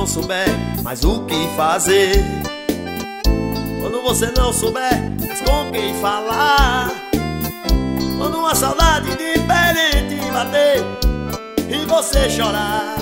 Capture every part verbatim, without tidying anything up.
souber mais o que fazer, quando você não souber mais com quem falar, quando uma saudade diferente bater e você chorar,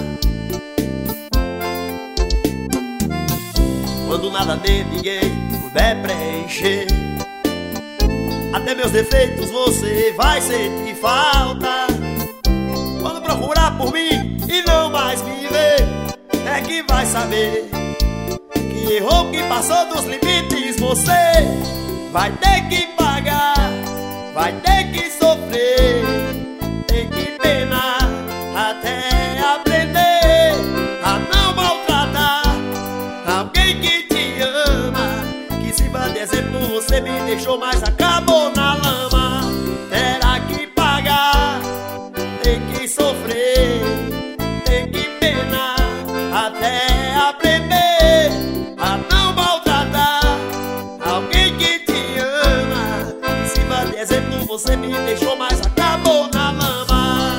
quando nada de ninguém puder preencher, até meus defeitos você vai sentir falta. Quando procurar por mim e não mais me ver, é que vai saber que errou, que passou dos limites. Você vai ter que pagar, vai ter que sofrer, tem que penar até aprender a não maltratar alguém que te ama, que se vai de exemplo você me deixou, mas acabou na lama. Terá que pagar, tem que sofrer, tem que penar até aprender a não maltratar alguém que te ama, que se vai de exemplo você me deixou, mas acabou na lama.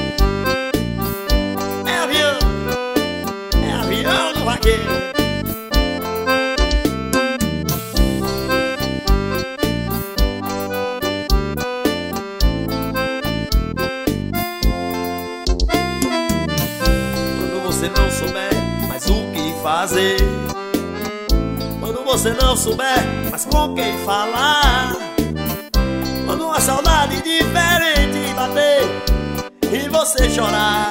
É avião, é avião do vaqueiro. Você não souber mais o que fazer, quando você não souber mais com quem falar, quando uma saudade diferente bater e você chorar,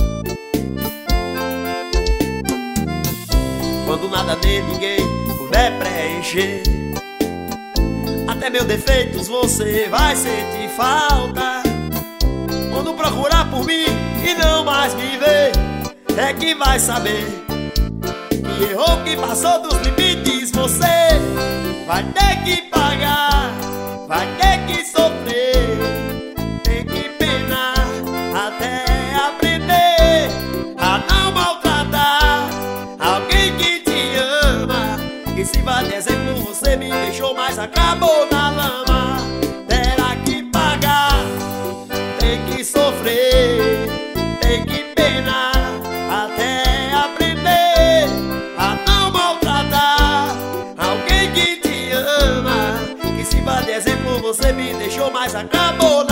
quando nada de ninguém puder preencher, até meus defeitos você vai sentir falta. Quando procurar por mim e não mais me ver, é que vai saber que errou, que passou dos limites. Você vai ter que pagar, vai ter que sofrer, tem que penar até aprender a não maltratar alguém que te ama, que se vai de exemplo você me deixou, mas acabou na lama. Terá que pagar, tem que sofrer, tem que penar até aprender a não maltratar alguém que te ama, que se vai de exemplo você me deixou, mas acabou